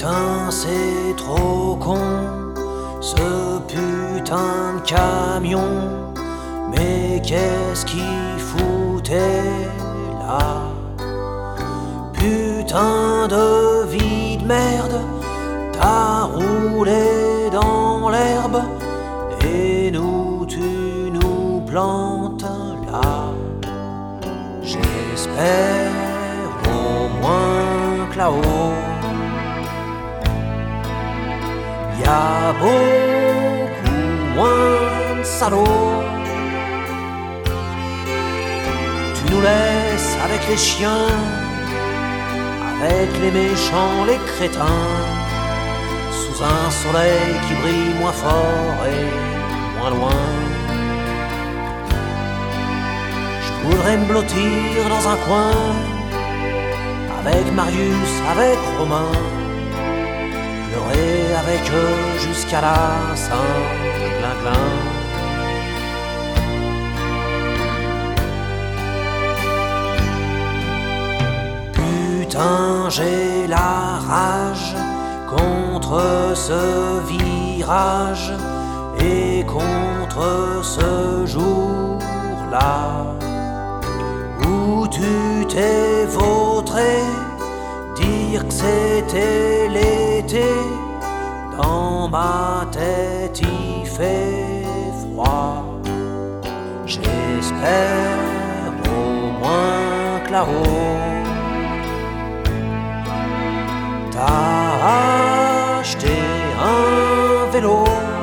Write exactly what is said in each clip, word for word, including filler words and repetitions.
Putain, c'est trop con, ce putain de camion. Mais qu'est-ce qu'il foutait là? Putain de vie de merde, t'as roulé dans l'herbe et nous tu nous plantes là. J'espère au moins que là-haut y a beaucoup moins de salauds. Tu nous laisses avec les chiens, avec les méchants, les crétins, sous un soleil qui brille moins fort et moins loin. Je voudrais me blottir dans un coin, avec Marius, avec Romain, pleurer avec eux jusqu'à la Saint-Glinglin. Putain, j'ai la rage contre ce virage et contre ce jour-là où tu t'es vautré, dire que c'était l'été. Dans ma tête il fait froid. J'espère au moins que là-haut t'as acheté un vélo.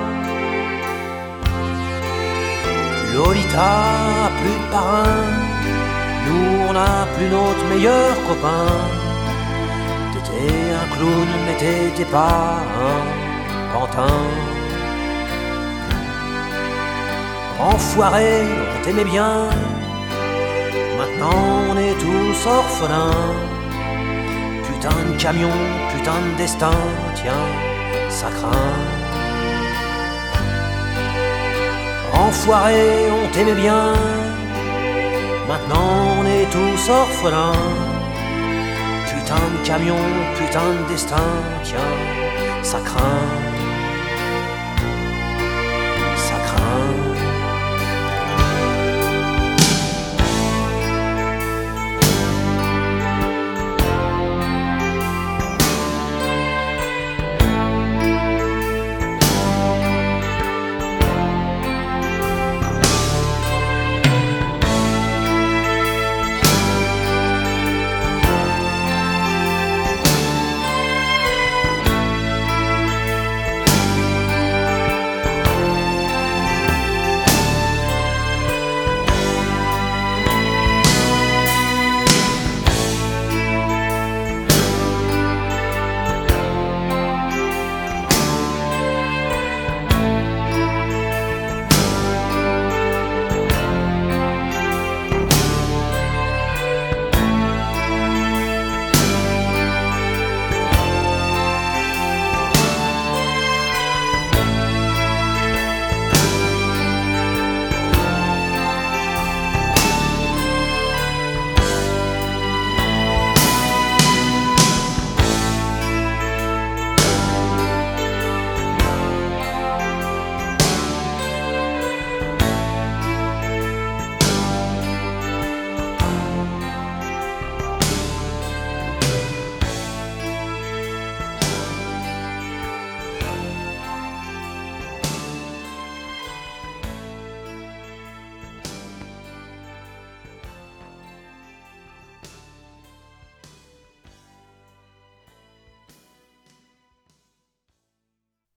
Lolita, plus de parrain, nous on n'a plus notre meilleur copain. T'étais un clown mais t'étais pas un pantin. Enfoiré, on t'aimait bien, maintenant on est tous orphelins. Putain de camion, putain de destin, tiens, ça craint. Enfoiré, on t'aimait bien, maintenant on est tous orphelins. Putain de camion, putain de destin, tiens, ça craint. Ça craint.